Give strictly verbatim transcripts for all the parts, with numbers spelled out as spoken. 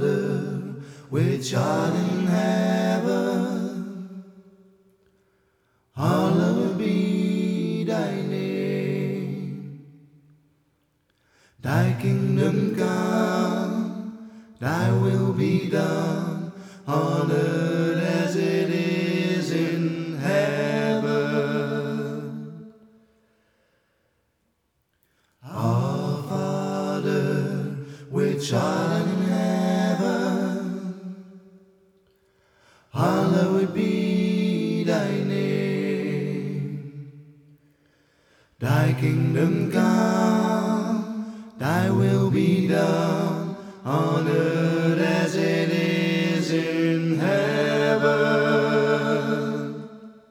Father, which art in heaven, hallowed be thy name. Thy kingdom come, thy will be done, on earth as it is in heaven. Our Father, which art in heaven, hallowed be thy name. Thy kingdom come, thy will be done, on earth as it is in heaven.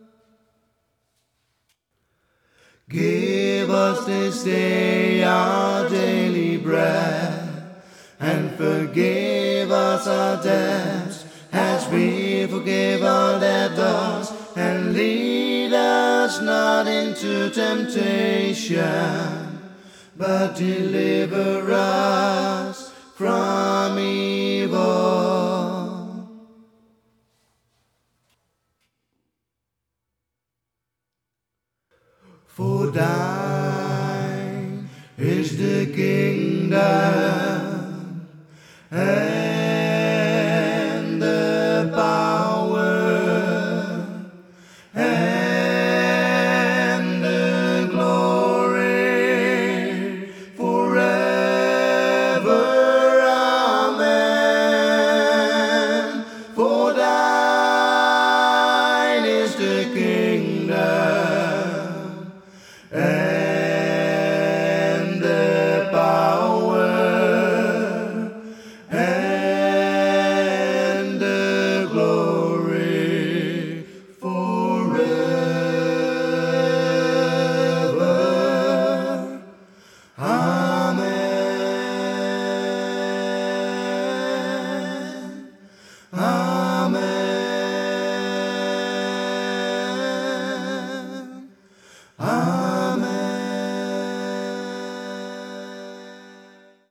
Give us this day our daily bread, and forgive us our debts, as we forgive our debtors, and lead us not into temptation, but deliver us from evil. For thine is the kingdom, and